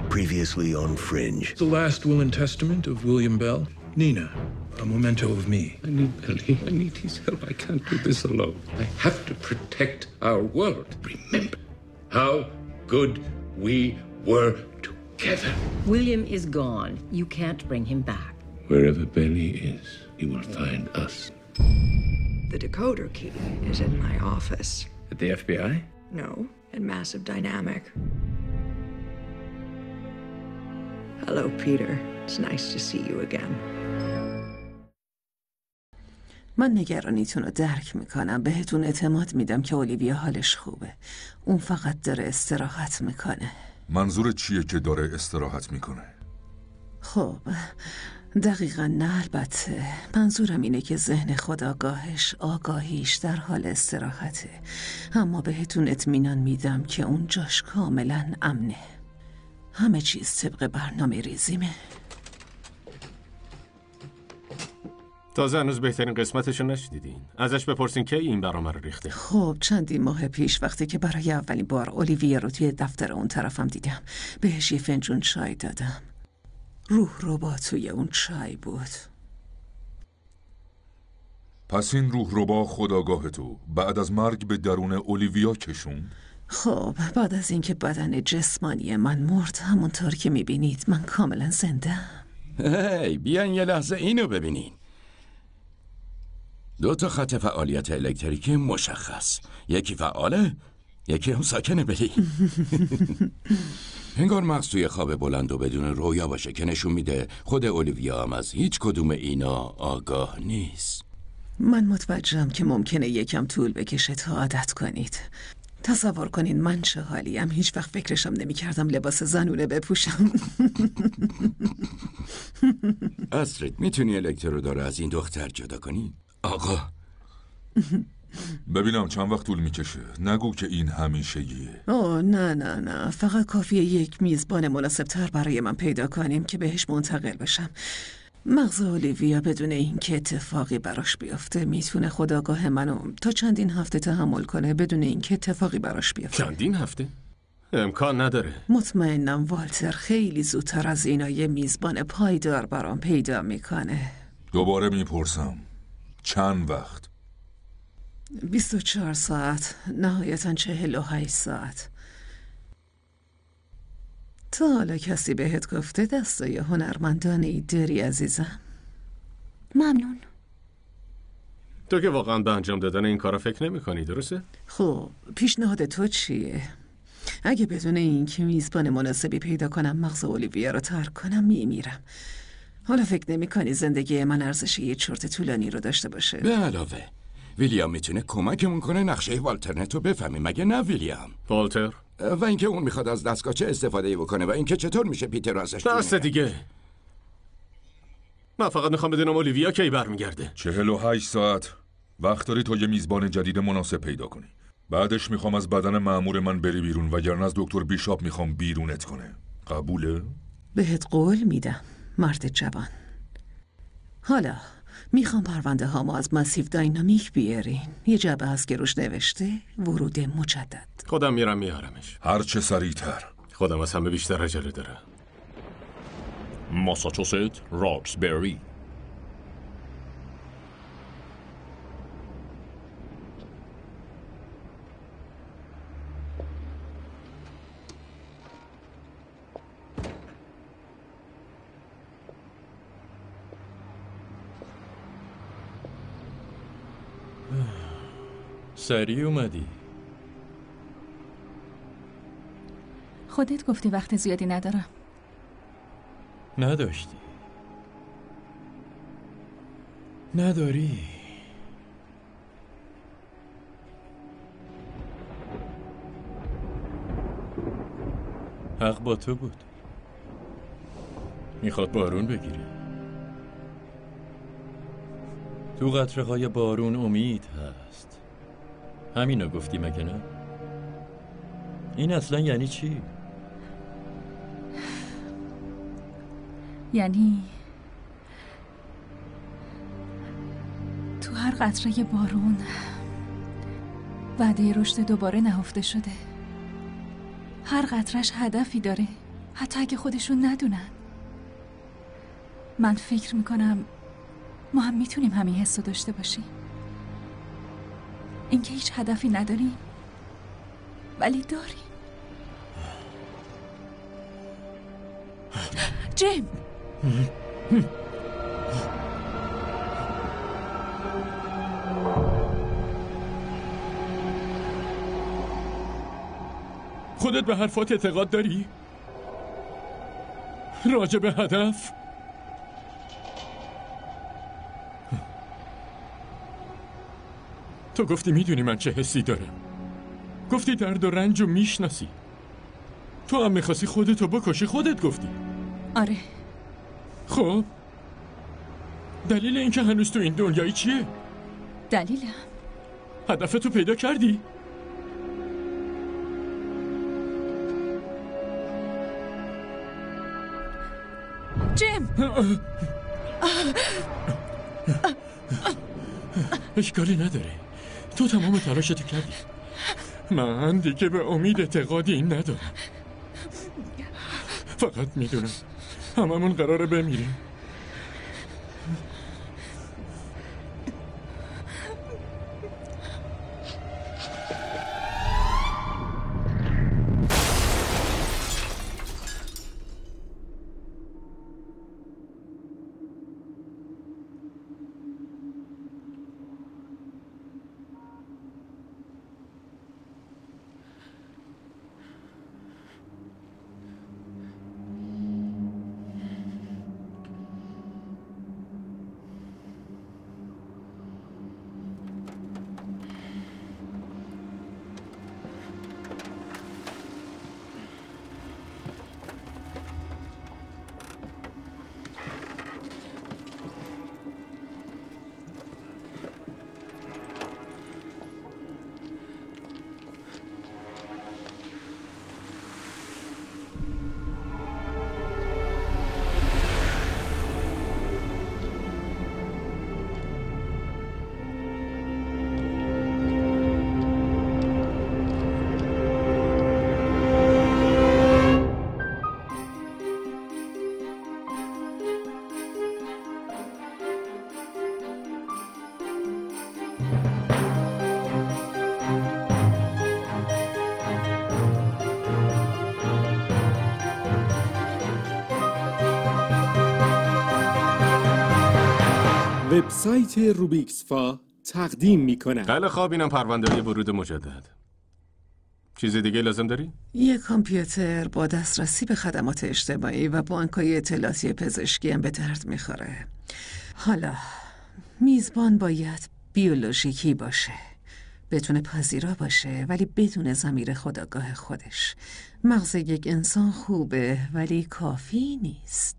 Previously on Fringe. The last will and testament of William Bell. Nina, a memento of me. I need Belly. I need his help. I can't do this alone. I have to protect our world. Remember how good we were together. William is gone. You can't bring him back. Wherever Belly is, he will find us. The decoder key is in my office. At the FBI? No, at Massive Dynamic. Hello, Peter. It's nice to see you again. من نگرانیتون رو درک میکنم. بهتون اعتماد میدم که اولیویا حالش خوبه. اون فقط داره استراحت میکنه. منظور چیه که داره استراحت میکنه؟ خب دقیقا نه، البته منظورم اینه که ذهن خودآگاهش، آگاهیش در حال استراحته. اما بهتون اطمینان میدم که اون جاش کاملا امنه. همه چیز طبق برنامه ریزیمه. تازه هنوز بهترین قسمتشو نشدیدین. ازش بپرسین کی این برنامه رو ریخته. خب چندین ماه پیش وقتی که برای اولین بار اولیویا رو توی دفتر اون طرفم دیدم، بهش یه فنجون چای دادم. روح ربا توی اون چای بود. پس این روح ربا خودآگاه تو بعد از مرگ به درون اولیویا کشوند؟ خب بعد از اینکه بدن جسمانی من مرد، همونطور که میبینید من کاملا زنده‌ام. هی بیاین یه لحظه اینو ببینین. 2 خط فعالیت الکتریکی مشخص. یکی فعاله، یکی هم ساکنه بلی. انگار مغز توی خواب بلند و بدون رویا باشه که نشون میده خود اولیویا هم از هیچ کدوم اینا آگاه نیست. من متوجهم که ممکنه یکم طول بکشه تا عادت کنید. تصور کنین من چه حالیم. هیچ وقت فکرشم نمی کردم لباس زنونه بپوشم. استرید میتونی الکترودار رو از این دختر جدا کنی؟ آقا ببینم چند وقت طول میکشه. نگو که این همیشگیه. اوه نه فقط کافیه یک میزبان مناسب تر برای من پیدا کنیم که بهش منتقل بشم. مغز اولیویا بدون اینکه اتفاقی براش بیفته میتونه خودآگاه منو تا چندین هفته تحمل کنه بدون اینکه اتفاقی براش بیفته. چندین هفته؟ امکان نداره. مطمئنم والتر خیلی زودتر از اینا یه میزبان پایدار برام پیدا میکنه. دوباره میپرسم چند وقت؟ 24 ساعت، نهایتاً 48 ساعت. تا حالا کسی بهت گفته دستای هنرمندانه ای داری عزیزم؟ ممنون. تو که واقعا به انجام دادن این کارا فکر نمی کنی، درسته؟ خب پیشنهاد تو چیه؟ اگه بدون این که میزبان مناسبی پیدا کنم مغز اولیویا رو ترک کنم میمیرم. حالا فکر نمی کنی زندگی من ارزش یه چرت طولانی رو داشته باشه؟ به علاوه ویلیام میتونه کمکمون کنه نقشه والترنتو بفهمیم، مگه نه ویلیام؟ والتر؟ و اینکه اون میخواد از دستگاه چه استفاده بکنه و اینکه چطور میشه پیتر رو ازش دست دیگه. من فقط میخوام بدونم اولیویا کی برمیگرده. 48 ساعت وقت داری تا یه میزبان جدید مناسب پیدا کنی. بعدش میخوام از بدن مأمور من بری بیرون، وگرنه از دکتر بیشاپ میخوام بیرونت کنه. قبوله؟ بهت قول میدم مرد جوان. حالا میخوام پرونده هامو از ماسیو داینامیک بیارین. یه جعبه هست که روش نوشته ورود مجدد. خودم میرم میارمش. هر چه سریعتر. خودم از همه بیشتر عجله دارم. ماساچوست، راکسبری. سریع اومدی. خودت گفتی وقت زیادی ندارم. نداشتی. نداری. حق با تو بود. میخواد بارون بگیره. تو قطره‌های بارون امید هست. همینو گفتی مگه نه؟ این اصلا یعنی چی؟ یعنی تو هر قطره بارون وعده رشد دوباره نهفته شده. هر قطرش هدفی داره. حتی اگه خودشون ندونن. من فکر میکنم ما هم میتونیم همین حس رو داشته باشیم. اینکه هیچ هدفی نداریم ولی داریم. جیم! خودت به حرفات اعتقاد داری؟ راجع به هدف؟ تو گفتی میدونی من چه حسی دارم. گفتی درد و رنج رو میشناسی. تو هم میخواستی خودتو بکشی، خودت گفتی. آره. خب دلیل اینکه هنوز تو این دنیایی چیه؟ دلیلم؟ هدفتو پیدا کردی؟ جیم! اشکالی نداره. تو تمام تلاشتو کردی. من دیگه به امید اعتقادی ندارم. فقط میدونم هممون قراره بمیریم. وبسایت روبیکسفا تقدیم می‌کند. خیلی خوب، اینم پرونده‌ی ورود مجدد. چیز دیگه لازم داری؟ یک کامپیوتر با دسترسی به خدمات اجتماعی و بانک‌های اطلاعاتی پزشکی هم به درد می‌خوره. حالا میزبان باید بیولوژیکی باشه، بتونه پذیرا باشه ولی بدون ضمیر خودآگاه خودش. مغز یک انسان خوبه ولی کافی نیست.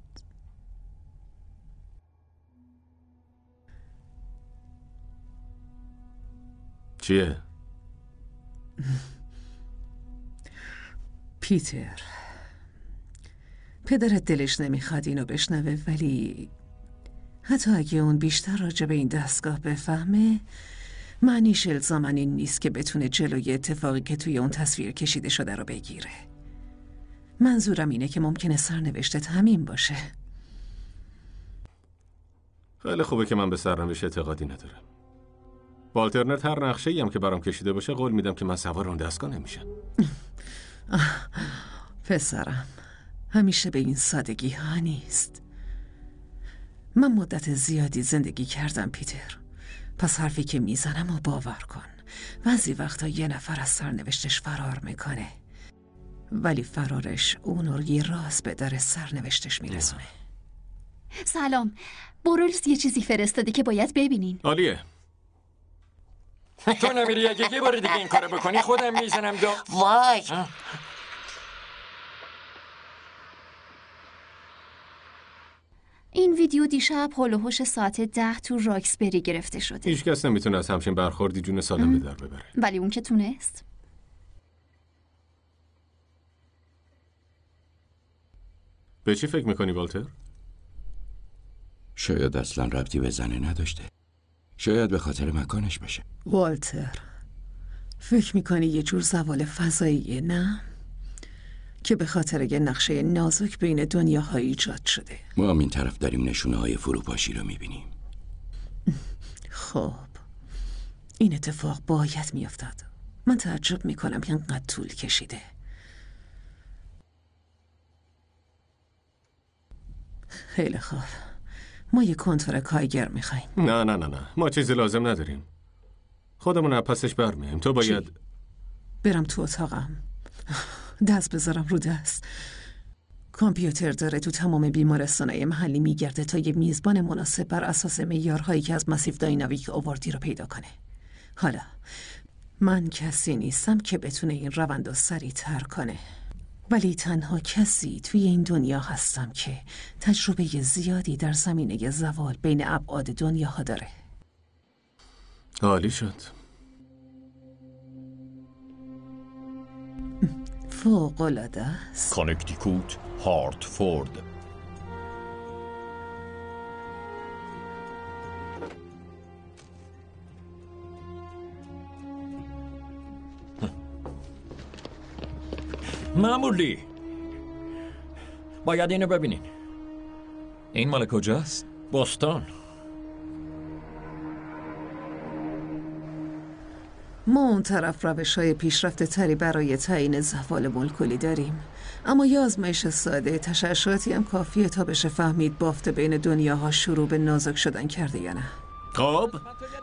چیه؟ پیتر، پدرت دلش نمیخواد اینو بشنوه، ولی حتی اگه اون بیشتر راجع به این دستگاه بفهمه، معنیش الزاماً این نیست که بتونه جلوی اتفاقی که توی اون تصویر کشیده شده رو بگیره. منظورم اینه که ممکنه سرنوشتت همین باشه. خیلی خوبه که من به سرنوشت اعتقادی ندارم. والترنت هر نقشه‌ای هم که برام کشیده باشه قول میدم که من سوار اون دستگاه نمیشم. پسرم، همیشه به این سادگی ها نیست. من مدت زیادی زندگی کردم پیتر، پس حرفی که میزنم و باور کن. بعضی وقتا یه نفر از سرنوشتش فرار میکنه، ولی فرارش اون رو یه راز به در سرنوشتش میرسونه. سلام، برولز یه چیزی فرستاده که باید ببینین. عالیه. تو نمیری اگه یه بار دیگه این کارو بکنی خودم میزنم وای. این ویدیو دیشب هول و هوش ساعت 10 تو راکسبری گرفته شده. هیچ کس نمیتونه از همچین برخوردی جون سالم به در ببره. ولی اون که تونست. به چی فکر میکنی والتر؟ شاید اصلا ربطی به زنه نداشته. شاید به خاطر مکانش باشه. والتر، فکر میکنی یه جور زوال فضاییه، نه؟ که به خاطر یه نقشه نازک بین دنیاها ایجاد شده. ما هم این طرف داریم نشونه های فروپاشی رو میبینیم. خب این اتفاق باید میافتاد. من تعجب میکنم که اینقدر طول کشیده. خیلی خوب، ما یه کنتور کایگر میخواییم. نه ما چیزی لازم نداریم. خودمون از پسش برمیایم. تو باید چی؟ برم تو اتاقم، دست بذارم رو دست. کامپیوتر داره تو تمام بیمارستانای محلی میگرده تا یه میزبان مناسب بر اساس معیارهایی که از مسیف داینامیک آوردی رو پیدا کنه. حالا من کسی نیستم که بتونه این روند رو سریع‌تر کنه، ولی تنها کسی توی این دنیا هستم که تجربه زیادی در زمینه زوال بین ابعاد دنیاها داره. عالی شد. فوق‌العاده است. کانکتیکوت، هارتفورد. معمولی باید اینو ببینین. این مال کجاست؟ بوستون. ما اون طرف روش‌های پیشرفته تری برای تعیین زوال مولکولی داریم، اما یه آزمایش ساده تشعشعاتی هم کافیه تا بشه فهمید بافت بین دنیاها شروع به نازک شدن کرده یا نه. خب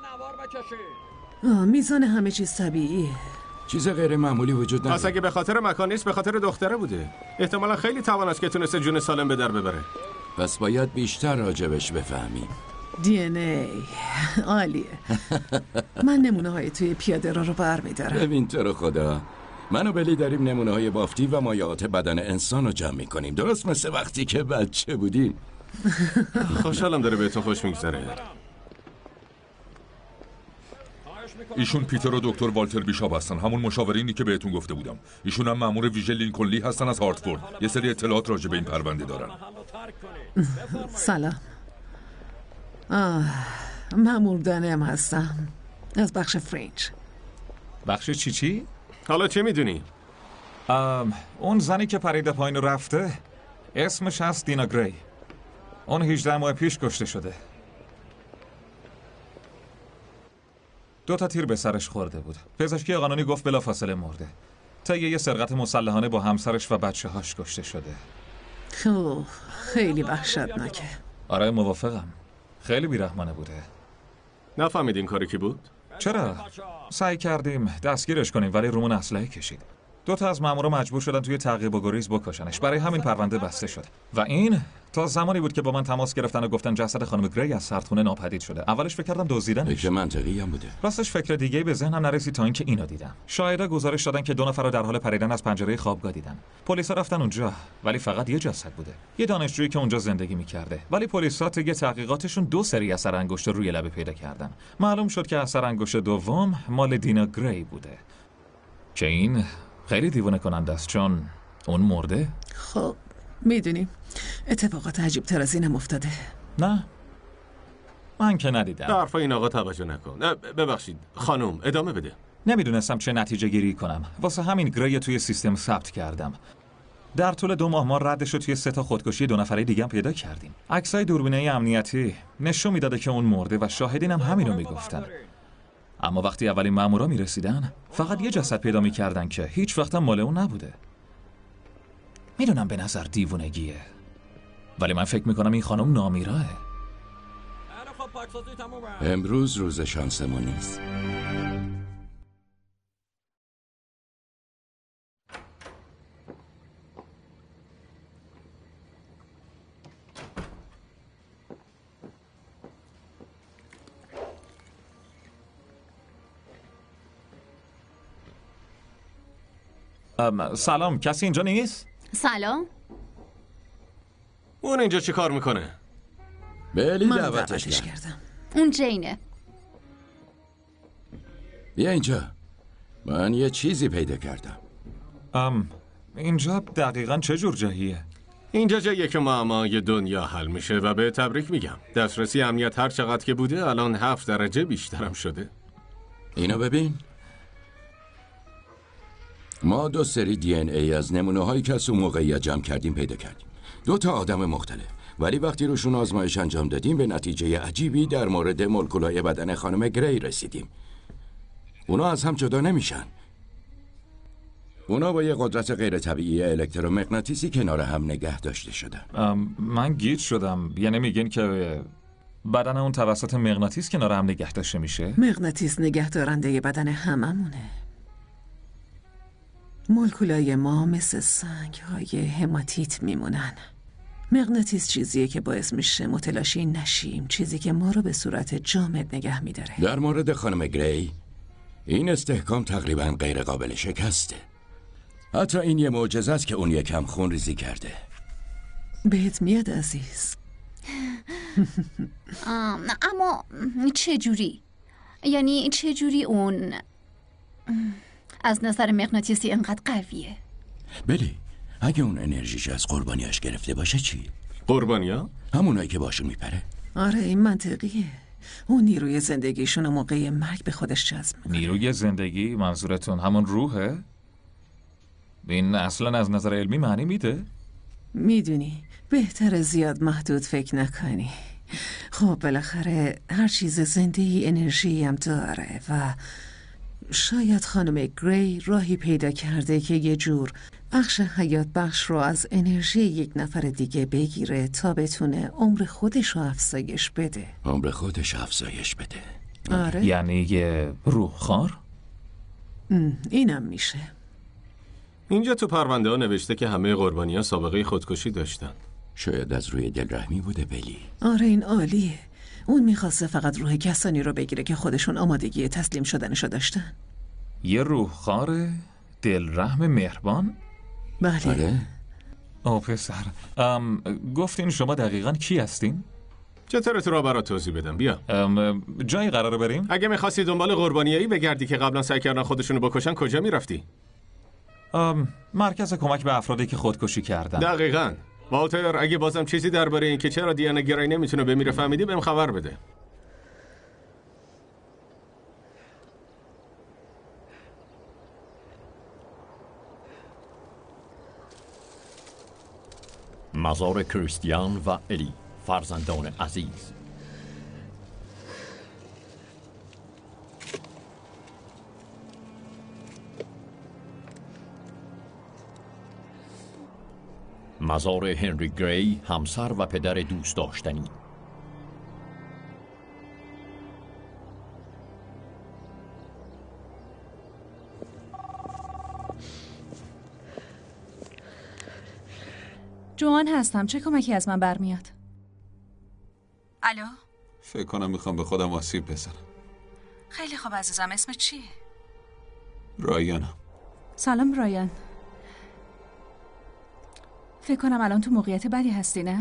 میزان همه چیز طبیعیه. چیز غیر معمولی وجود نداره. پس اگه به خاطر مکان نیست، به خاطر دختره بوده. احتمالا خیلی توانست که تونسته جون سالم به در ببره. پس باید بیشتر راجبش بفهمیم. DNA عالیه. من نمونه های توی پیاده رو بر میدارم. ببین تو رو خدا، من و بلی داریم نمونه های بافتی و مایعات بدن انسان رو جمع میکنیم، درست مثل وقتی که بچه بودیم. خوشحالم داره بهتون خوش میگذره. ایشون پیتر و دکتر والتر بیشاپ هستن، همون مشاورینی که بهتون گفته بودم. ایشون هم مأمور ویژه لینکلن لی هستن از هارتفورد. یه سری اطلاعات راجع به این پرونده دارن. سلام. مأمور دانم هستم از بخش فرنچ. بخش چی؟ حالا چه میدونی؟ اون زنی که پریده پایین رفته اسمش هست دینا گری. اون 18 ماه پیش کشته شده. 2 تیر به سرش خورده بود. پزشکی قانونی گفت بلافاصله مرده. طی یه سرقت مسلحانه با همسرش و بچه‌هاش کشته شده. خیلی وحشتناکه. آره موافقم. خیلی بیرحمانه بوده. نفهمیدین کاری کی بود؟ چرا؟ سعی کردیم دستگیرش کنیم ولی رومون اسلحه کشید. 2 از مامورا مجبور شدن توی تعقیب و گریز بکشنش. برای همین پرونده بسته شد. و این تا زمانی بود که با من تماس گرفتن و گفتن جسد خانم گری از سردخونه ناپدید شده. اولش فکر کردم دزدیدنش. فکر منطقی هم بوده. راستش فکر دیگه‌ای به ذهنم نرسید تا اینکه اینو دیدم. شاهدا گزارش دادن که 2 نفر رو در حال پریدن از پنجره خوابگاه دیدن. پلیسا رفتن اونجا ولی فقط یه جسد بوده. یه دانشجویی که اونجا زندگی می‌کرده. ولی پلیسا طی تحقیقاتشون 2 سری اثر انگشت روی لبه پیدا کردن. معلوم شد که اثر انگشت دوم مال دینا گری بوده. که این خیلی دیوونه کننده است چون اون مرده. خب میدونیم اتفاقات عجیب تر از اینم افتاده. نه من که ندیدم. به حرف این آقا توجه نکن. ببخشید خانم ادامه بده. نمیدونستم چه نتیجه گیری کنم. واسه همین گری توی سیستم ثبت کردم. در طول 2 ماه ما ردش رو توی 3 خودکشی 2 نفره دیگه هم پیدا کردیم. عکسای دوربینه امنیتی نشون میداده که اون مرده و شاهدین هم همین رو میگفتن. اما وقتی اولین مامورا میرسیدن فقط یه جسد پیدا میکردن که هیچ وقت مال اون نبوده. میدونم به نظر دیوونگیه ولی من فکر میکنم این خانم نامیراه. امروز روز شانسمون نیست. سلام، کسی اینجا نیست؟ سلام. اون اینجا چی کار میکنه؟ بلی من دعوتش کردم. اون جینه. بیا اینجا، من یه چیزی پیدا کردم. اینجا دقیقاً چه جور جاییه؟ اینجا جاییه که معمای دنیا حل میشه و به تبریک میگم. دسترسی امنیت هر چقدر که بوده الان 7 درجه بیشترم شده. اینو ببین. ما 2 سری DNA از نمونه هایی که از اون موقعیت جمع کردیم پیدا کردیم. 2 تا آدم مختلف. ولی وقتی روشون آزمایش انجام دادیم به نتیجه عجیبی در مورد مولکولای بدن خانم گری رسیدیم. اونا از هم جدا نمیشن. اونا با یه قدرت غیر طبیعی الکترومغناطیسی کنار هم نگه داشته شدن. من گیج شدم. یعنی میگین که بدن اون توسط مغناطیس کنار هم نگه داشته میشه؟ مغناطیس نگه دارنده بدن هممونه. مولکولای ما مثل سنگ‌های هماتیت میمونن. مغناطیس چیزیه که باعث میشه متلاشی نشیم، چیزی که ما رو به صورت جامد نگه میداره. در مورد خانم گری این استحکام تقریبا غیر قابل شکسته. حتی این یه معجزه است که اون یکم خون ریزی کرده. بهت میاد عزیز. اما چجوری؟ یعنی چجوری اون از نظر مغناطیسی اینقدر قویه؟ بلی، اگه اون انرژیش از قربانیاش گرفته باشه چی؟ قربانیا؟ همونایی که باشون میپره. آره این منطقیه. اون نیروی زندگیشون و موقع مرگ به خودش جذب میکنه. نیروی زندگی منظورتون همون روحه؟ این اصلا از نظر علمی معنی میده؟ میدونی بهتره زیاد محدود فکر نکنی. خب بالاخره هر چیز زنده‌ای انرژی هم داره و شاید خانم گری راهی پیدا کرده که یه جور بخش حیات بخش رو از انرژی یک نفر دیگه بگیره تا بتونه عمر خودش رو افزایش بده. عمر خودش افزایش بده؟ آره. یعنی یه روحخوار؟ اینم میشه. اینجا تو پرونده ها نوشته که همه قربانی ها سابقه خودکشی داشتن. شاید از روی دلرحمی بوده بلی. آره این عالیه. اون میخواسته فقط روح کسانی رو بگیره که خودشون آمادگی تسلیم شدنشو داشتن. یه روحخوار دلرحم مهربان؟ بله. آره. او پسر، گفتین شما دقیقاً کی هستین؟ چطور تو را برات توضیح بدم؟ بیا. جایی قراره بریم؟ اگه میخواستی دنبال قربانیایی بگردی که قبلا سعی کردن خودشونو بکشن کجا میرفتی؟ مرکز کمک به افرادی که خودکشی کردن. دقیقاً. والتر اگه بازم چیزی درباره این که چرا دیانا گری نمیتونه بمیره فهمیدی بهم خبر بده. مزار کریستیان و الی، فرزندان عزیز. مزار هنری گری، همسر و پدر دوست داشتنی. جوان هستم. چه کمکی از من برمیاد؟ الو؟ فکر کنم میخوام به خودم آسیب بزنم. خیلی خوب عزیزم. اسم چیه؟ رایانم. سلام رایان. فکر کنم الان تو موقعیت بدی هستی نه؟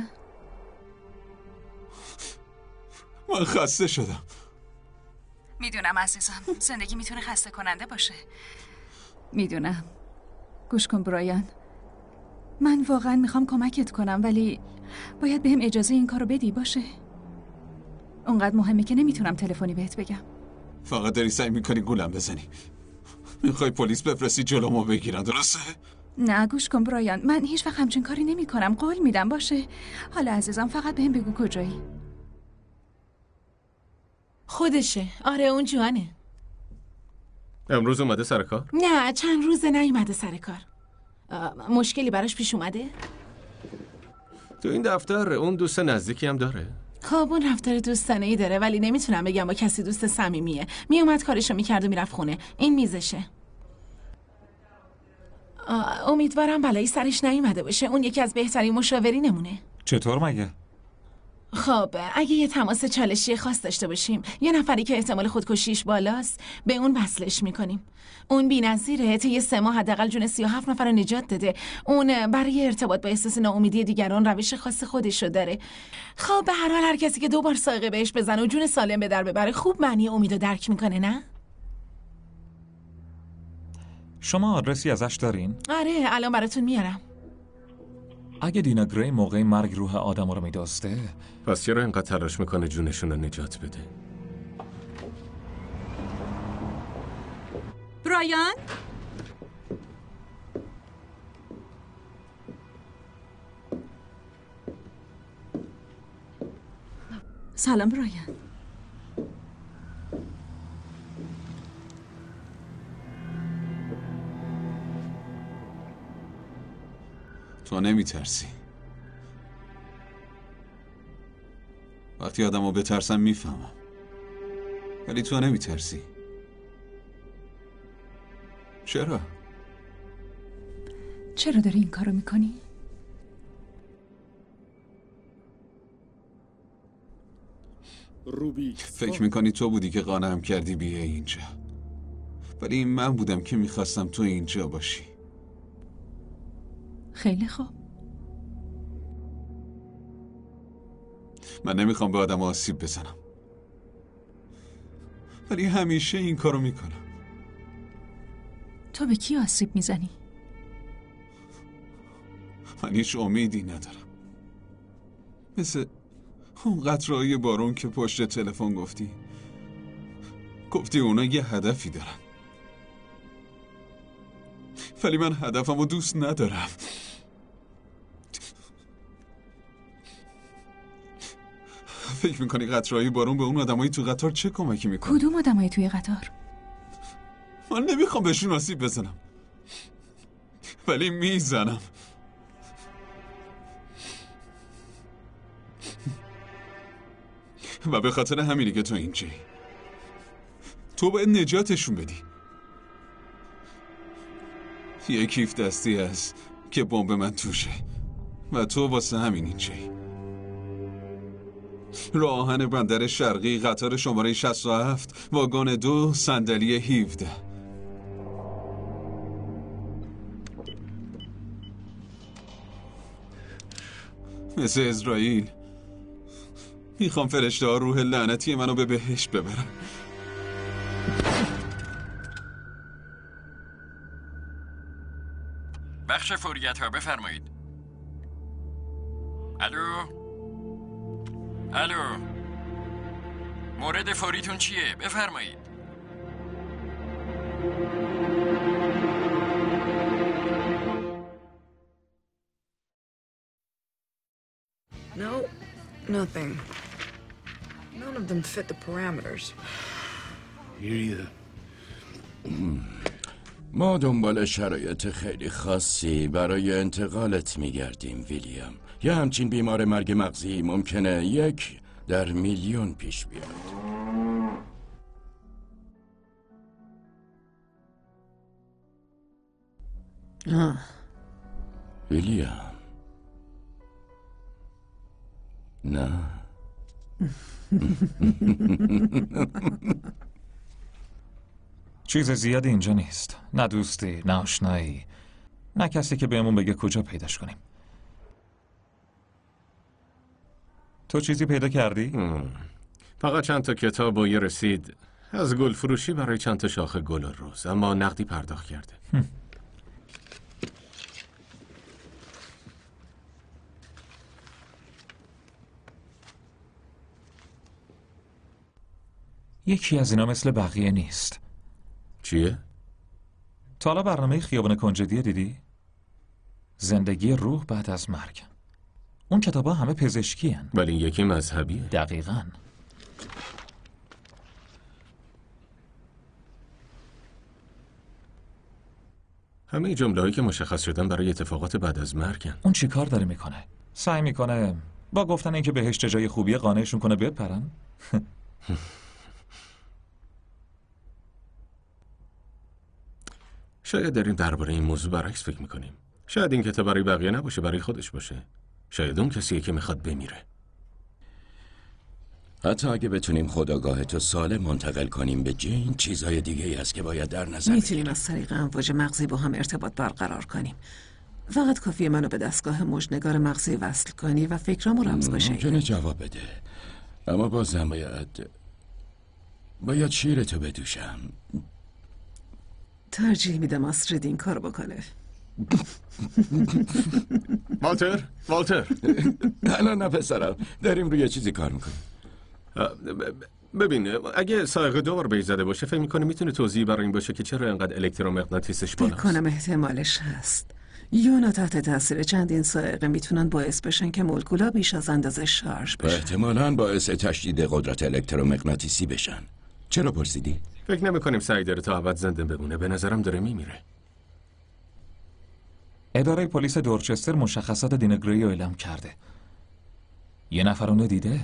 من خسته شدم. میدونم عزیزم. زندگی میتونه خسته کننده باشه. میدونم. گوش کن برایان. من واقعا میخوام کمکت کنم ولی باید بهم اجازه این کارو بدی باشه. اونقدر مهمه که نمیتونم تلفنی بهت بگم. فقط داری سعی میکنی گولم بزنی. میخوای پلیس بفرستی جلومو بگیرن درسته؟ نه گوش کن برایان. من هیچ وقت همچین کاری نمی کنم. قول میدم باشه. حالا عزیزم فقط بهم بگو کجایی. خودشه. آره اون جوانه. امروز اومده سر کار؟ نه چند روزه نیومده سر کار. مشکلی براش پیش اومده؟ تو این دفتر اون دوست نزدیکی هم داره؟ خب اون رفتار دوستانه‌ای داره ولی نمیتونم بگم با کسی دوست صمیمیه. میومد کارشو میکرد و میرفت خونه. این میزشه. امیدوارم بلایی سرش نیومده باشه. اون یکی از بهترین مشاورینمونه. چطور مگه؟ خب اگه یه تماس چالشی خاص داشته باشیم، یه نفری که احتمال خودکشیش بالاست به اون وصلش میکنیم. اون بی‌نظیره. طی 3 ماه حداقل جون 37 نفر رو نجات داده. اون برای ارتباط با احساس ناامیدی دیگران روش خاص خودشو داره. خب به هر حال هر کسی که 2 بار سائقه بهش بزنه و جون سالم به در ببره خوب معنی امیدو درک میکنه نه؟ شما آدرسی ازش دارین؟ آره الان براتون میارم. اگه دینا گری موقع مرگ روح آدم رو میداسته، پس چرا اینقدر تلاش میکنه جونشون رو نجات بده؟ برایان؟ سلام برایان. تو نمیترسی. وقتی آدمو بترسم میفهمم، ولی تو نمیترسی. چرا؟ چرا داری این کارو میکنی؟ فکر میکنی تو بودی که قانعم کردی بیای اینجا، ولی این من بودم که میخواستم تو اینجا باشی. خیلی خوب. من نمیخوام به آدم آسیب بزنم، ولی همیشه این کارو میکنم. تو به کی آسیب میزنی؟ من هیچ امیدی ندارم، مثل اون قطره‌های بارون که پشت تلفن گفتی اونا یه هدفی دارن، ولی من هدفمو دوست ندارم. فکر میکنی قطره‌های بارون به اون آدمایی تو قطار چه کمکی میکنه؟ کدوم آدمایی توی قطار؟ من نمیخوام بهشون آسیب بزنم، ولی میزنم. و به خاطر همینی که تو اینجایی. تو باید نجاتشون بدی. یه کیف دستی هست که بمب من توشه و تو واسه همین اینجایی. راه آهن بندر شرقی، قطار شماره 67، واگن 2، صندلی 17. مثل اسرائیل میخوام فرشته ها روح لعنتی منو به بهشت ببرن. بخش فوریت ها بفرمایید. الو مورد فوریتون چیه؟ بفرمایید. No, nothing. None of them fit the parameters. ما دنبال شرایط خیلی خاصی برای انتقالت میگردیم ویلیام. یه همچین بیمار مرگ مغزی ممکنه 1 در میلیون پیش بیاد. ویلیام نه. چیز زیادی اینجا نیست. نه دوستی، نه آشنایی، نه کسی که بهمون بگه کجا پیداش کنیم. تو چیزی پیدا کردی؟ فقط چند تا کتاب و یه رسید از گل فروشی برای چند تا شاخه گل و روز، اما نقدی پرداخت کرده. یکی از اینا مثل بقیه نیست. چیه؟ تا حالا برنامه خیابان کنجدی دیدی؟ زندگی روح بعد از مرگ. اون کتابا همه پزشکی هن. ولی یکی مذهبیه. دقیقاً. همه جمله‌هایی که مشخص شدن برای اتفاقات بعد از مرگن. اون چی کار داره میکنه؟ سعی میکنه با گفتن اینکه بهشت جای خوبیه قانعشون کنه بپرن؟ شاید داریم درباره این موضوع برعکس فکر میکنیم. شاید این کتاب برای بقیه نباشه، برای خودش باشه. شاید اون کسیه که میخواد بمیره. حتی اگه بتونیم خودآگاهتو سالم منتقل کنیم به جین، چیزهای دیگه ای هست که باید در نظر میتونیم از طریق امواج مغزی با هم ارتباط برقرار کنیم. فقط کافیه منو به دستگاه موجنگار مغزی وصل کنی و فکرامو رمزگشایی. ممکنه جواب بده، اما بازم باید شیرتو بدوشم. ترجیح میدم آسترید این کار بکنه. والتر نه پسرم، داریم روی چیزی کار میکنیم. ببین، اگه سایقه 2 بار بهش زده باشه فکر میکنه میتونه توضیحی برای این باشه که چرا اینقدر الکترومغناطیسش بالاست. فکر کنم احتمالش هست. یونا تحت تاثیر چندین سائقه میتونن باعث بشن که مولکولا بیش از اندازه شارژ و بشن. احتمالاً باعث تشدید قدرت الکترومغناطیسی بشن. چرا پرسیدی؟ فکر نمی‌کنیم سعی داره تا ابد زنده بمونه. به نظرم داره میمیره. اداره پلیس دورچستر مشخصات دین گری رو اعلام کرده. یه نفر اونو دیده؟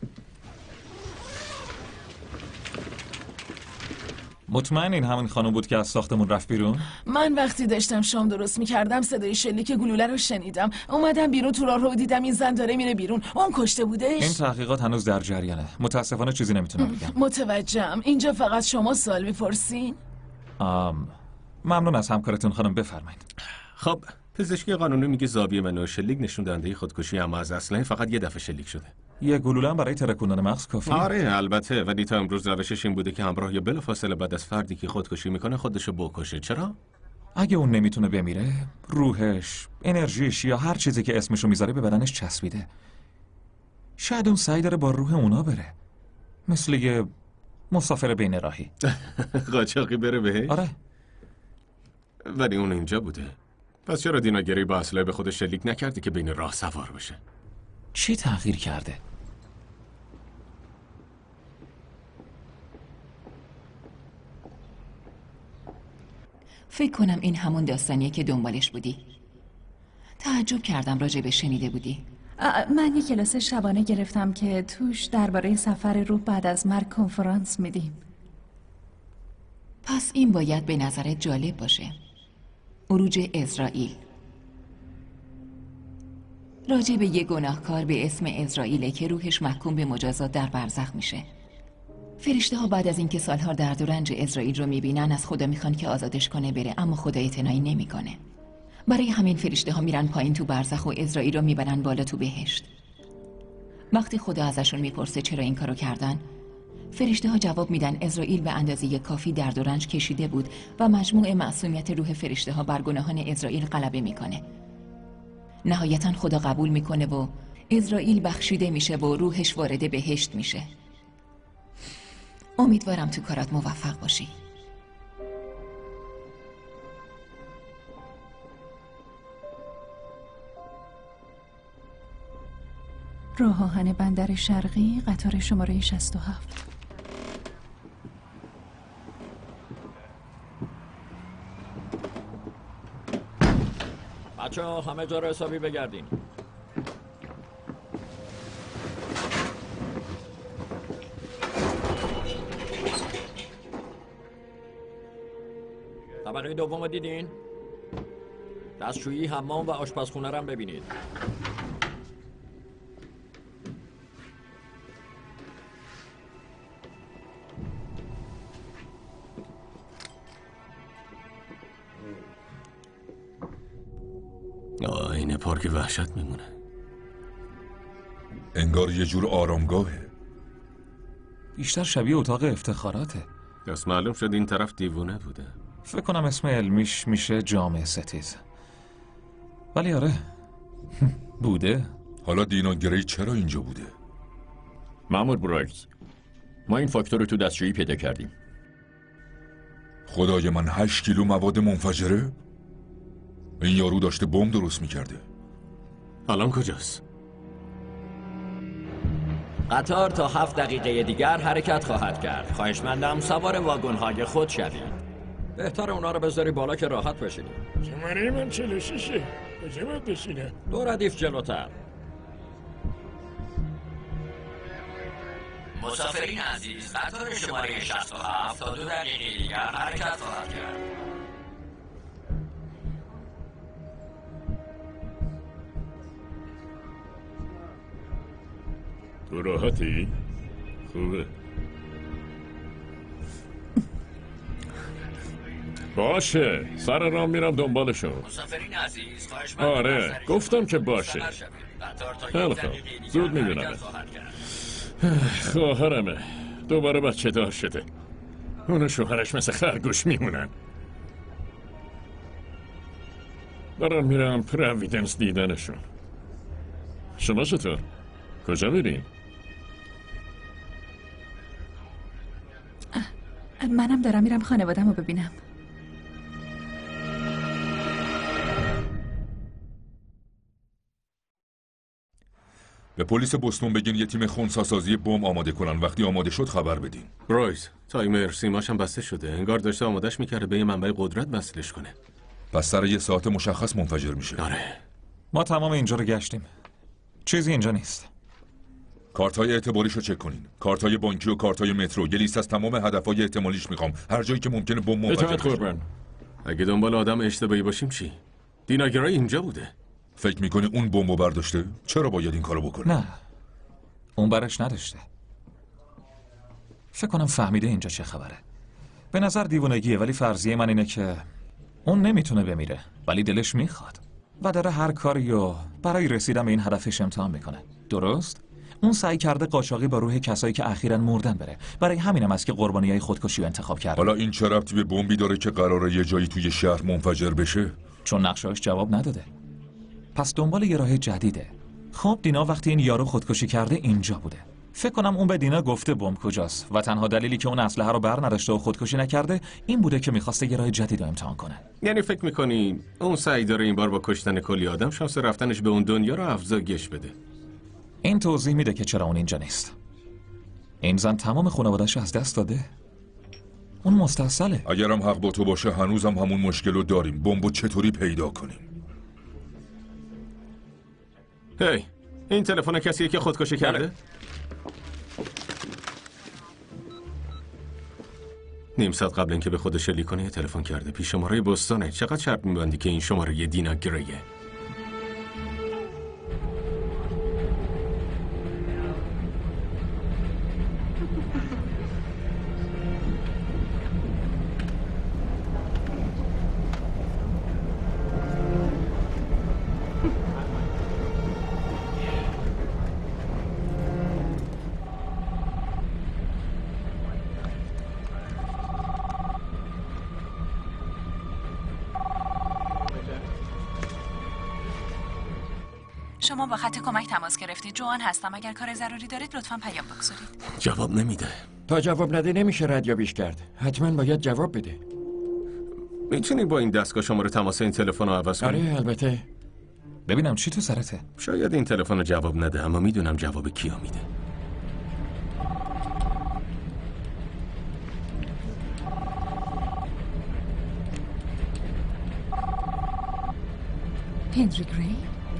مطمئن این همین خانم بود که از ساختمون رفت بیرون؟ من وقتی داشتم شام درست میکردم صدای شلیک گلوله رو شنیدم. اومدم بیرون تو راهرو دیدم این زن داره میره بیرون. اون کشته بودش؟ این تحقیقات هنوز در جریانه. متاسفانه چیزی نمیتونم بگم. متوجهم. اینجا فقط شما سوال میپرسین؟ ممنون از همکارتون خانم، بفرمایید. خب پزشکی قانونی میگه زاویه منو شلیک نشون دهنده خودکشی، اما از اسلحه فقط یه دفعه شلیک شده. یه گلوله هم برای ترکوندن مغز کافیه؟ آره البته، ولی تا امروز روشش این بوده که همراه یا بلافاصله بعد از فردی که خودکشی میکنه خودشو بکشه. چرا؟ اگه اون نمیتونه بمیره، روحش، انرژیش یا هر چیزی که اسمشو میذاره به بدنش چسبیده. شاید اون سعی داره با روح اونا بره، مثل یه مسافر بین راهی. قاچاقی بره بهش؟ آره. ولی اون اینجا بوده. پس چرا دینا گری با اسلحه به خودش شلیک نکرده که بین راه سوار بشه؟ چی تغییر کرده؟ فکر کنم این همون داستانیه که دنبالش بودی. تعجب کردم راجع به شنیده بودی. من یه کلاس شبانه گرفتم که توش درباره سفر روح بعد از مرگ کنفرانس میدیم. پس این باید به نظرت جالب باشه. عروج اسرائیل. راجع به یه گناهکار به اسم اسرائیله که روحش محکوم به مجازات در برزخ میشه. فرشته ها بعد از اینکه سالها درد و رنج اسرائیل رو میبینن از خدا میخوان که آزادش کنه بره، اما خدا اعتنایی نمیکنه. برای همین فرشته ها میرن پایین تو برزخ و اسرائیل رو میبرن بالا تو بهشت. وقتی خدا ازشون میپرسه چرا این کارو کردن، فرشته ها جواب میدن اسرائیل به اندازه کافی درد و رنج کشیده بود و مجموع معصومیت روح فرشته ها بر گناهان اسرائیل غلبه میکنه. نهایتاً خدا قبول میکنه و اسرائیل بخشیده میشه و روحش وارد بهشت میشه. امیدوارم تو کارات موفق باشی. راه آهن بندر شرقی، قطار شماره 67. بچه ها همه جا رو حسابی بگردین. طبقه دوم دیدین؟ دستشویی، حمام و آشپزخونه رو هم ببینید. این پارک وحشت میمونه. انگار یه جور آرامگاهه. بیشتر شبیه اتاق افتخاراته. دست معلوم شد این طرف دیوونه بوده. فکر کنم اسم علمیش میشه جامعه ستیز. ولی آره بوده. حالا دینا گری چرا اینجا بوده؟ مأمور برایز، ما این فاکتور رو تو دستشویی پیدا کردیم. خدای من 8 کیلو مواد منفجره؟ این یارو داشته بمب درست میکرده. الان کجاست؟ قطار تا 7 دقیقه دیگر حرکت خواهد کرد. خواهشمندم سوار واگن‌های خود شوید. بهتر اونا رو بذاری بالا که راحت بشینید. شماره من 46ه. کجا باید بشینه؟ 2 ردیف جلوتر. مسافرین عزیز، قطار شماره 67 تا 2 دقیقه دیگر حرکت خواهد کرد. تو راحتی؟ خوبه. باشه، سر راه میرم دنبالشون. مسافرین عزیز، آره، گفتم که باشه. خیلی خوب، زود میبینم. خواهرمه، دوباره بچه دار شده. اون و شوهرش مثل خرگوش میمونن. دارم میرم پرویدنس دیدنشون. شما چطور؟ کجا میرین؟ منم دارم میرم خانوادم رو ببینم. به پلیس بوستون بگین یه تیم خنثی‌سازی بمب آماده کنن. وقتی آماده شد خبر بدین. رویس، تایمر سیماش هم بسته شده. انگار داشته آمادهش میکرده به یه منبع قدرت وصلش کنه. پس سر یه ساعت مشخص منفجر میشه. آره. ما تمام اینجا رو گشتیم. چیزی اینجا نیست. کارت‌های اعتباریشو چک کنین. کارت‌های بانکی و کارت‌های مترو. یه لیست از تمام هدف‌های احتمالیش میخوام. هر جایی که ممکنه بمب منفجر بشه. اگه دنبال آدم اشتباهی باشیم چی؟ دینا گرای اینجا بوده. فکر میکنی اون بمبو برداشته؟ چرا باید این کارو بکنه؟ نه. اون برش نداشته. فکر کنم فهمیده اینجا چه خبره. به نظر دیوونگیه، ولی فرضیه من اینه که اون نمیتونه بمیره ولی دلش میخواد و داره هر کاریو برای رسیدن به این هدفش امتحان میکنه. درست؟ اون سعی کرده قاچاقی با روح کسایی که اخیراً مردن بره. برای همینم است که قربانیای خودکشی رو انتخاب کرده. حالا این چه ربطی به بمبی داره که قراره یه جایی توی شهر منفجر بشه؟ چون نقشه‌اش جواب نداده. پس دنبال یه راه جدیده. خب دینا وقتی این یارو خودکشی کرده اینجا بوده. فکر کنم اون به دینا گفته بمب کجاست و تنها دلیلی که اون اسلحه رو بر نداشته و خودکشی نکرده این بوده که می‌خواسته یه راه جدید رو امتحان کنه. یعنی فکر می‌کنی اون سعی داره این بار با کشتن کلی آدم شانس رفتنش به اون دنیا رو افزایش بده؟ این توضیح میده که چرا اون اینجا نیست. این زن تمام خانواده‌اش از دست داده. اون مستاصله. اگرم حق با تو باشه هنوزم همون مشکل رو داریم. بمبو چطوری پیدا کنیم؟ هی، این تلفن کسیه که خودکشی کرده؟ نیم ساعت قبل اینکه به خودش شلیک کنه تلفن کرده. پیش شماره بوستونه. چقدر شرط می‌بندی که این شماره یه دینا گریه؟ شما با خط کمک تماس گرفتید. جوان هستم. اگر کار ضروری دارید لطفاً پیام بگذارید. جواب نمیده. تا جواب نده نمیشه ردیابیش کرد. حتما باید جواب بده. میتونی با این دستگاه شماره تماس این تلفن رو عوض کنی؟ آره البته. ببینم چی تو سرته. شاید این تلفن رو جواب نده اما میدونم جواب کیو میده. هنری گری؟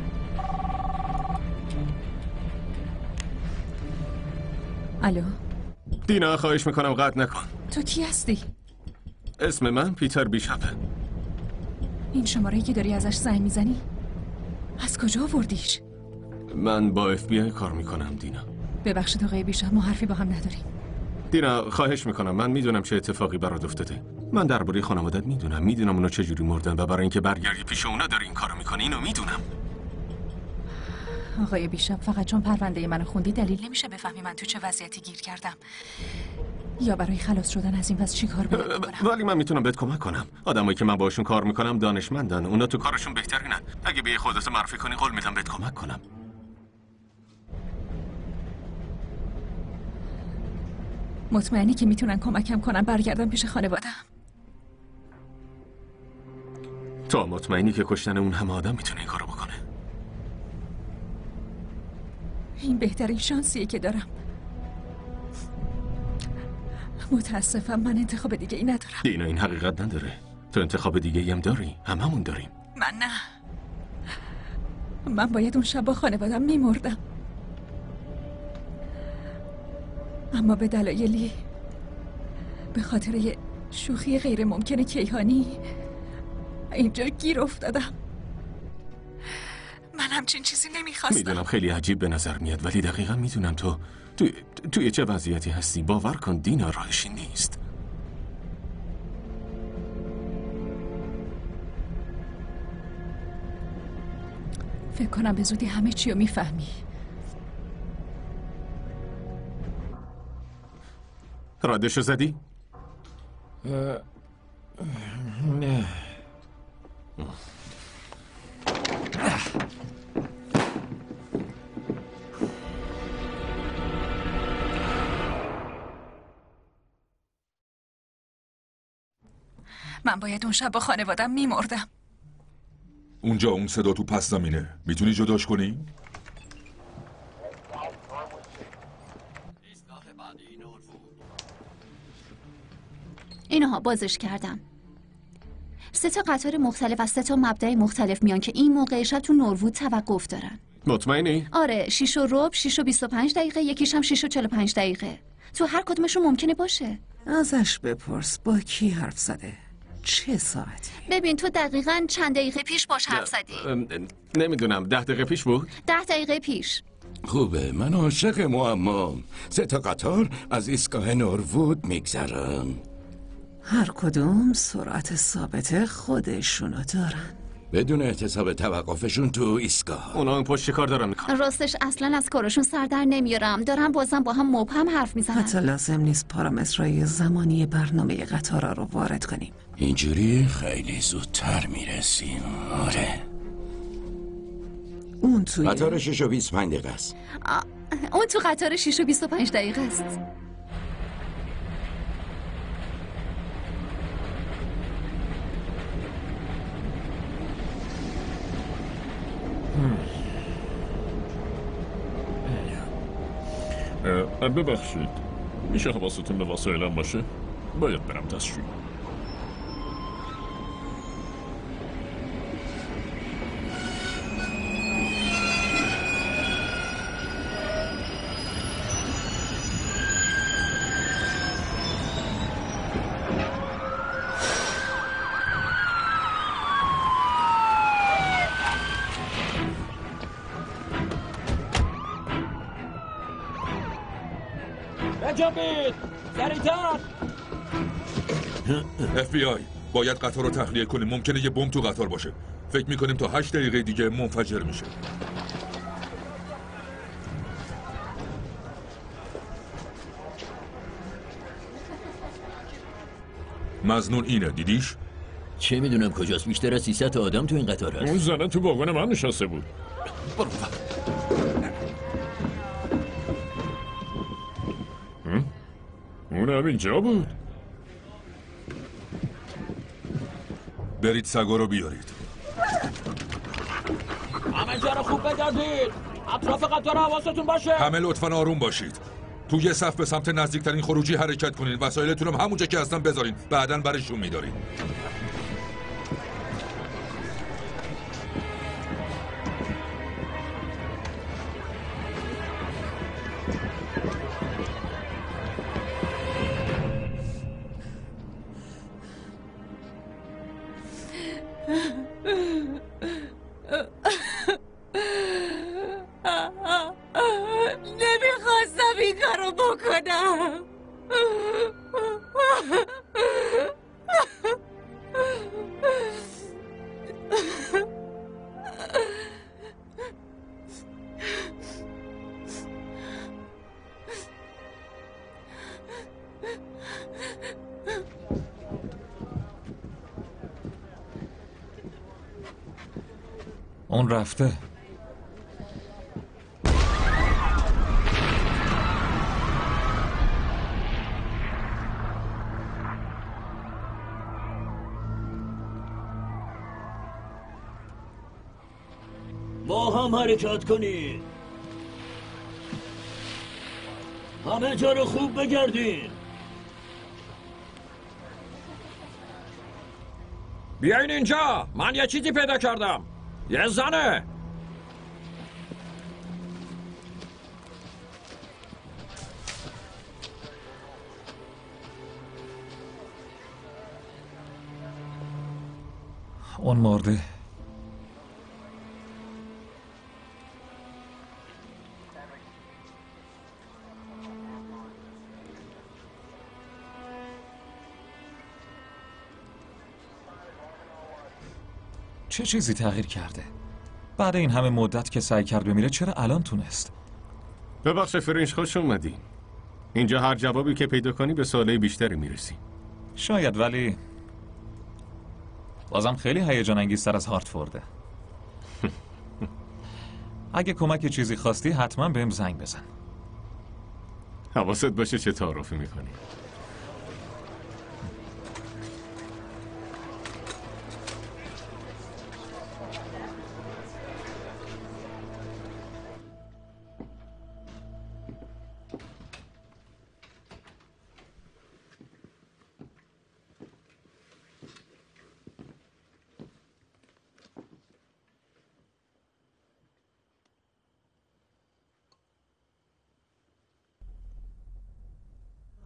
الو؟ دینا خواهش میکنم قطع نکن. تو کی هستی؟ اسم من پیتر بیشاپه. این شماره‌ای که داری ازش زنگ میزنی؟ از کجا آوردیش؟ من با FBI کار میکنم دینا. ببخشید آقای بیشاپ، ما حرفی با هم نداریم. دینا خواهش میکنم، من میدونم چه اتفاقی برات افتاده. من درباره خانوادت میدونم اونا چجوری مردن و برای اینکه برگردی پیش اونا داری این کارو میکنی. اینو میدونم. آقای بیشاپ، فقط چون پرونده منو خوندی دلیل نمیشه بفهمی من تو چه وضعیتی گیر کردم یا برای خلاص شدن از این پس چی کار باید بکنم. ولی من میتونم بهت کمک کنم. آدمایی که من باشون کار میکنم دانشمندن. اونا تو کارشون بهترینن. اگه به خودت معرفی کنی قول میدم بهت کمک کنم. مطمئنی که میتونن کمکم کنن برگردم پیش خانواده‌ام؟ تو مطمئنی که کشتن اون همه آدم میتونه این کارو بکنه؟ این بهترین شانسیه که دارم. متاسفم من انتخاب دیگه ای ندارم. دینا این حقیقت نداره. تو انتخاب دیگه ای هم داری. هممون داریم. من نه. من باید اون شب با خانوادم میمردم. اما به دلایلی، به خاطر یه شوخی غیر ممکن کیهانی اینجا گیر افتادم. من همچین چیزی نمیخواستم. میدونم خیلی عجیب به نظر میاد ولی دقیقا میدونم توی چه وضعیتی هستی. باور کن دینا راهشی نیست. فکر کنم به زودی همه چی رو میفهمی. ردشو زدی؟ نه. من باید اون شب با خانوادم میمردم. اونجا اون صدا تو پس زمینه. میتونی جداش کنی؟ اینها بازش کردم. 3 تا قطار مختلف از 3 تا مبدأ مختلف میان که این موقع شب تو نوروود توقف دارن. مطمئنی؟ آره، 6 و ربع، 6 و 25 دقیقه، یکیش هم 6 و 45 دقیقه. تو هر کدومشون ممکنه باشه. ازش بپرس با کی حرف زده؟ چه ساعتی؟ ببین تو دقیقاً چند دقیقه پیش باش حرف زدی؟ نمیدونم 10 دقیقه پیش بود؟ 10 دقیقه پیش. خوبه، من عاشق معمام. 3 تا قطار از ایستگاه نوروود میگذرن. هر کدوم سرعت ثابت خودشونو دارن. بدون احتساب توقفشون تو ایستگاه. اونا این پشت کار دارن میکنن. راستش اصلا از کارشون سر در نمیارم. دارم بازم با هم مبهم حرف میزنن. حتی لازم نیست پارامترهای زمانی برنامه قطارا رو وارد کنیم. اینجوری خیلی زودتر میرسیم. آره. اون توی قطار 6 و 25 دقیقه است. اون تو قطار 6 و 25 دقیقه است. ببخشید، میشه حواستون به وسایلم باشه؟ باید برم دستشویی. بجنبید! سریعتر! FBI باید قطار رو تخلیه کنیم. ممکنه یه بمب تو قطار باشه. فکر میکنیم تا 8 دقیقه دیگه منفجر میشه. مظنون اینه، دیدیش؟ چه میدونم کجاست. بیشتر از 300 تا آدم تو این قطار هست. اون زنه تو واگن من نشسته بود. برو اون هم اینجا بود. برید سگا رو بیارید. همه جا رو خوب بگردید. اطراف قطار حواستون باشه. همه لطفاً آروم باشید. تو یه صف به سمت نزدیکترین خروجی حرکت کنین. وسایلتون هم همونجا که هستن بذارین. بعداً برشون میدارین. نمیخواستم این کارو بکنم. اون رفته. با هم حرکت کنید. همه جا رو خوب بگردین. بیاین اینجا. من یه چیزی پیدا کردم. یه زنه. اون مرده. چه چیزی تغییر کرده؟ بعد این همه مدت که سعی کرد بمیره چرا الان تونست؟ ببخش فرنش، خوش اومدی. اینجا هر جوابی که پیدا کنی به سوالای بیشتری میرسی. شاید، ولی بازم خیلی هیجان انگیزتر از هارتفورده. اگه کمک چیزی خواستی حتما بهم زنگ بزن. حواست باشه چه تعارفی میکنی.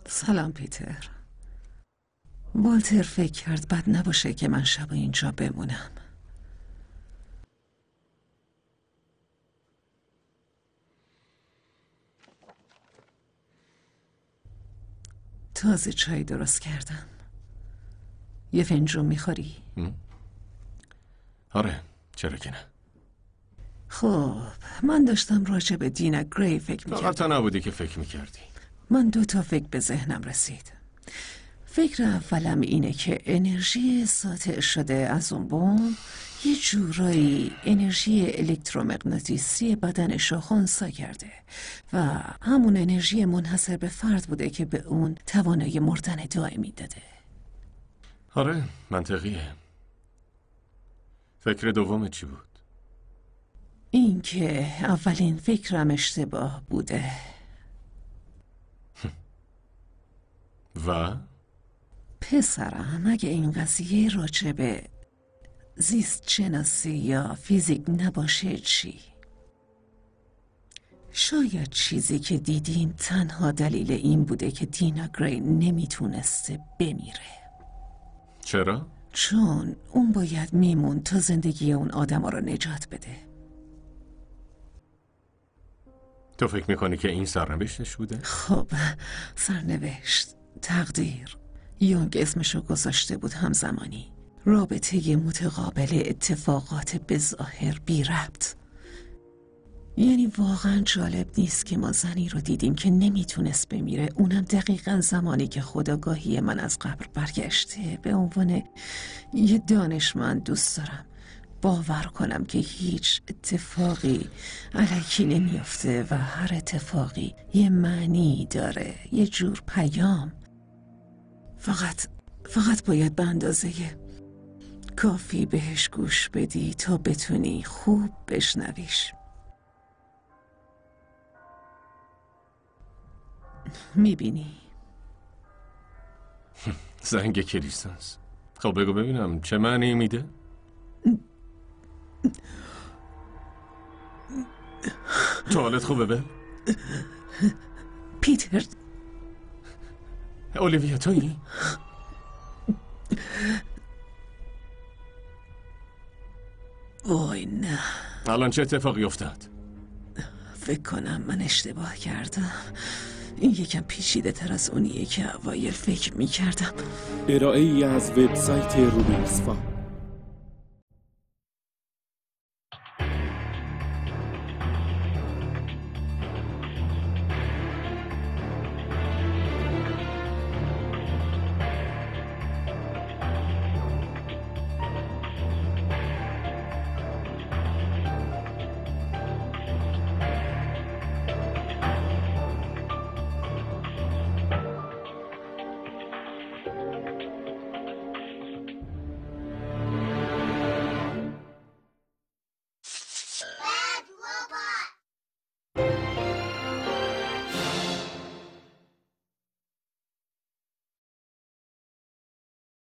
سلام پیتر. والتر فکر کرد بد نباشه که من شب اینجا بمونم. تازه چای درست کردم. یه فنجون میخوری؟ آره، چرا که نه. خب من داشتم راجع به دینا گری فکر میکردم. فقط تا نبودی که فکر میکردی. من 2 فکر به ذهنم رسید. فکر اولم اینه که انرژی ساطع شده از اون بمب یه جورایی انرژی الکترومغناطیسی بدنشو خنثی کرده و همون انرژی منحصر به فرد بوده که به اون توانایی مردن دائمی داده. آره، منطقیه. فکر دوم چی بود؟ این که اولین فکرم اشتباه بوده. و؟ پسرم اگه این قضیه راجع به زیست شناسی یا فیزیک نباشه چی؟ شاید چیزی که دیدیم تنها دلیل این بوده که دینا گری نمیتونسته بمیره. چرا؟ چون اون باید میمون تا زندگی اون آدما رو نجات بده. تو فکر میکنی که این سرنوشتش بوده؟ خب سرنوشت، تقدیر، یونگ اسمشو گذاشته بود همزمانی. رابطه متقابل اتفاقات بظاهر بی ربط. یعنی واقعا جالب نیست که ما زنی رو دیدیم که نمیتونست بمیره، اونم دقیقا زمانی که خودآگاهی من از قبر برگشته. به عنوان یه دانشمند دوست دارم باور کنم که هیچ اتفاقی الکی نمیافته و هر اتفاقی یه معنی داره، یه جور پیام. فقط باید به اندازه کافی بهش گوش بدی تا بتونی خوب بشنویش. میبینی؟ زنگ کریستانس. خب بگو ببینم چه معنی میده؟ تو حالت خوبه به؟ پیتر. اولیویا تویی؟ وای نه. الان چه اتفاقی افتاد؟ فکر کنم من اشتباه کردم. این یکم پیچیده تر از اونیه که اوایل فکر میکردم. ارائه‌ای از وبسایت روبیکس فا.